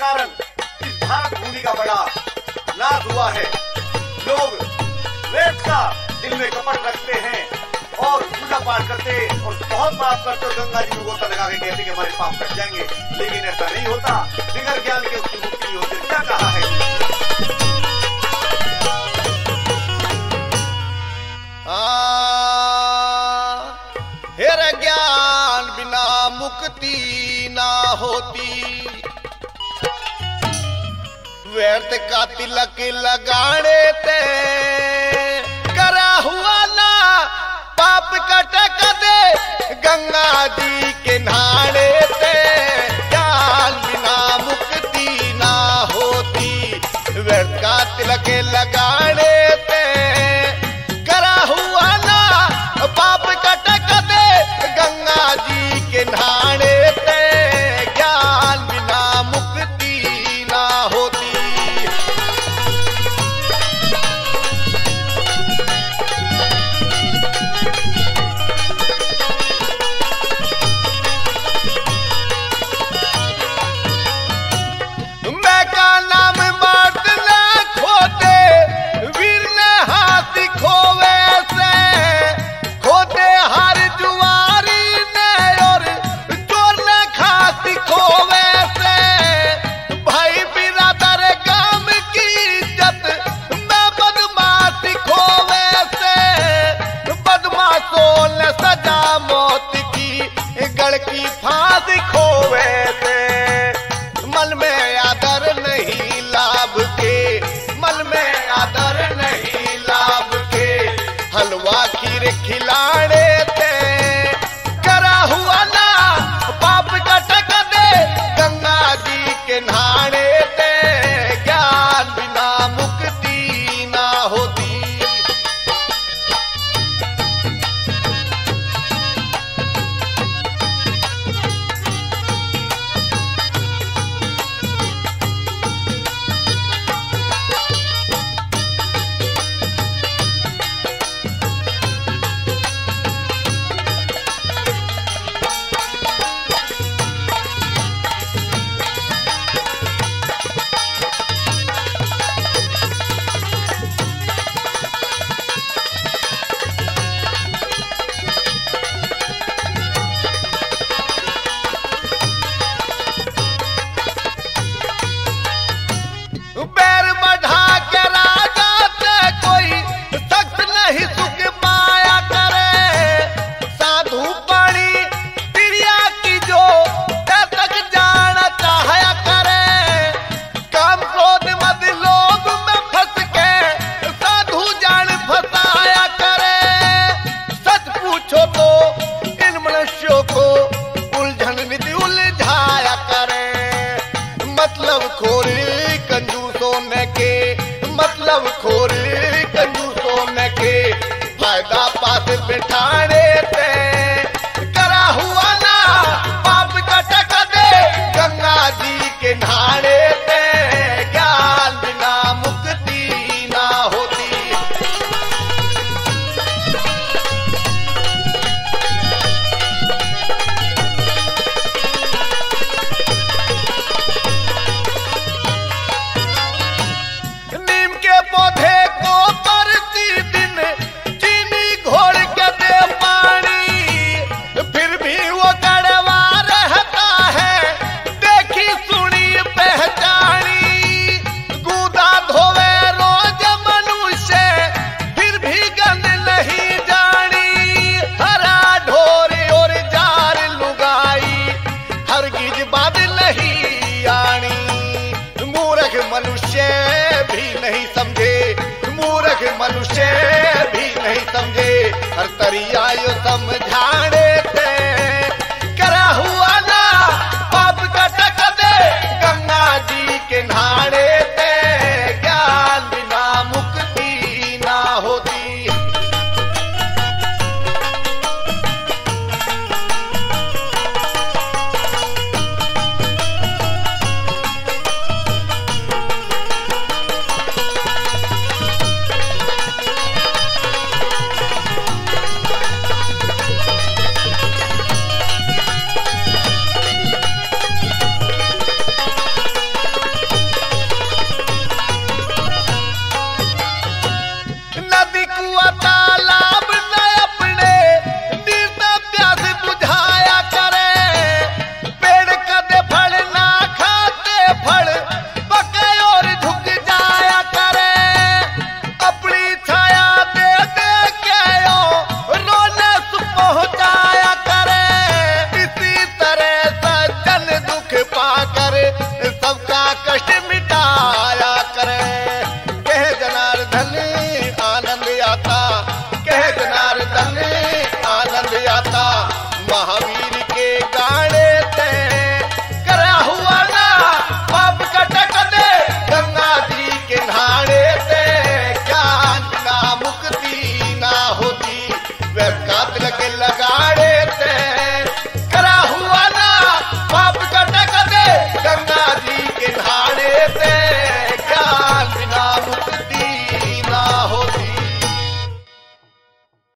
कारण इस भारत भूमि का बड़ा नाश हुआ है। लोग वेद का दिल में कपट रखते हैं और पूजा पाठ करते और बहुत पाप करते और गंगा जी में गोता लगा के कहते कि हमारे पाप कट जाएंगे, लेकिन ऐसा नहीं होता। बिगर ज्ञान के उसकी मुक्ति नहीं होती। क्या कहा है? हेरे ज्ञान बिना मुक्ति ना होती, व्यर्थ का तिलक लगाने ते करा हुआ ना पाप कट कदे गंगा जी के नहाने ते। ज्ञान बिना मुक्ति ना होती, व्यर्थ का तिलक लगाने ते करा हुआ ना पाप कट कदे गंगा जी के नहाने ते। ज्ञान बिना मुक्ति ना होती। मैं का नाम मर्द न खोते, वीर ने हाथ खोवे से, खोते हर जुआरी ने और चोर ने खास खोवे से। भाई बिरादर काम की इज्जत मैं बदमाश खोवे से, बदमाशों ने सजा मौत की गढ़ की फांसी खोवे से। मन में आदर नहीं लाभ के, मन में आदर नहीं लाभ के, हलवा खीर खिलाने ते करा हुआ ना पाप कट कदे गंगा जी के नहाने ते। ज्ञान बिना मुक्ति ना होती। पैर बढ़ा के राजा से कोई सख्त नहीं सुख पाया करे। साधु पानी प्रिया की जो तक जाना चाहया करे। काम क्रोध मद लोभ में फंस के साधु जान फंसाया करे। सच पूछो तो इन मनुष्यों को उलझन निधि उलझाया करे। मतलब खोरी कंजूसों ने के, मतलब खोरी कंजूसों ने के, फायदा पास बिठाने ते करा हुआ ना पाप कट कदे गंगा जी के नहाने ते। ज्ञान बिना मुक्ति ना होती। नीम के पौधे को परती दिन चीनी घोल के दे पानी, फिर भी वो कड़वा रहता है देखी सुनी पहचानी। गूदा धोवे रोज मनुष्य फिर भी गंद नहीं जानी। हरा ढोरी और जार लुगाई हरगिज बात नहीं आनी। मूर्ख मनुष्य भी नहीं समझे, मूर्ख मनुष्य भी नहीं समझे, हर तरिया यो समझाने